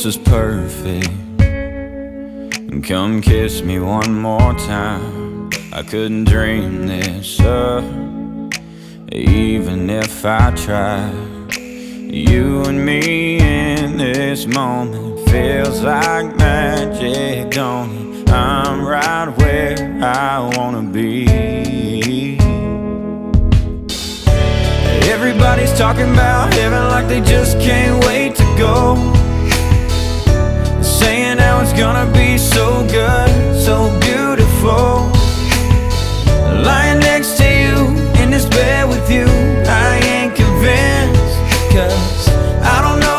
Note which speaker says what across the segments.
Speaker 1: this is perfect. Come kiss me one more time. I couldn't dream this up, even if I tried. You and me in this moment feels like magic, don't it? I'm right where I wanna be. Everybody's talking about heaven like they just can't wait to go, saying how it's gonna be so good, so beautiful. Lying next to you in this bed with you, I ain't convinced, 'cause I don't know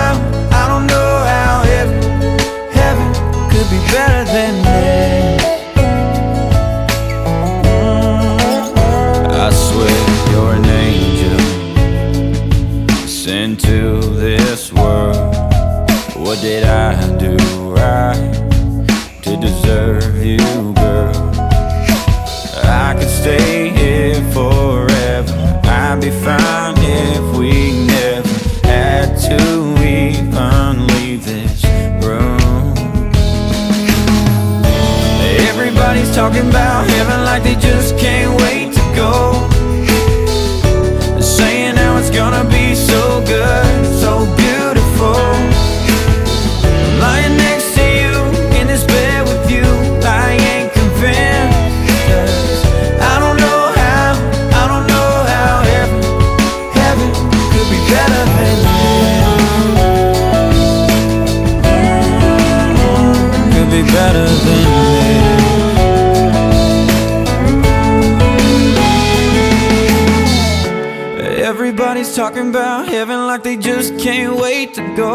Speaker 1: how heaven could be better than this. I swear you're an angel sent to this world. What did I do right to deserve you, girl? I could stay here forever. I'd be fine if we never had to even leave this room. Everybody's talking about heaven like they just can't wait to go, saying how it's gonna be so good, so beautiful. Lying next to you in this bed with you, I ain't convinced, 'cause I don't know how heaven could be better than this. Could be better than this. Everybody's talking about heaven like they just can't wait to go,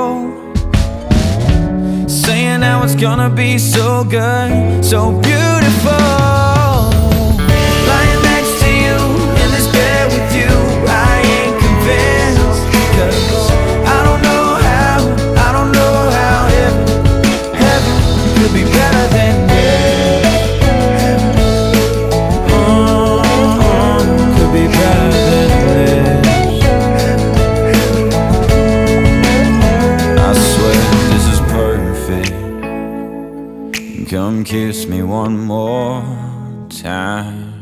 Speaker 1: saying how it's gonna be so good, so beautiful. Lying next to you in this bed with you, I ain't convinced, 'cause I don't know how heaven could be better than this. Could be better than this. I swear this is perfect. Come kiss me one more time.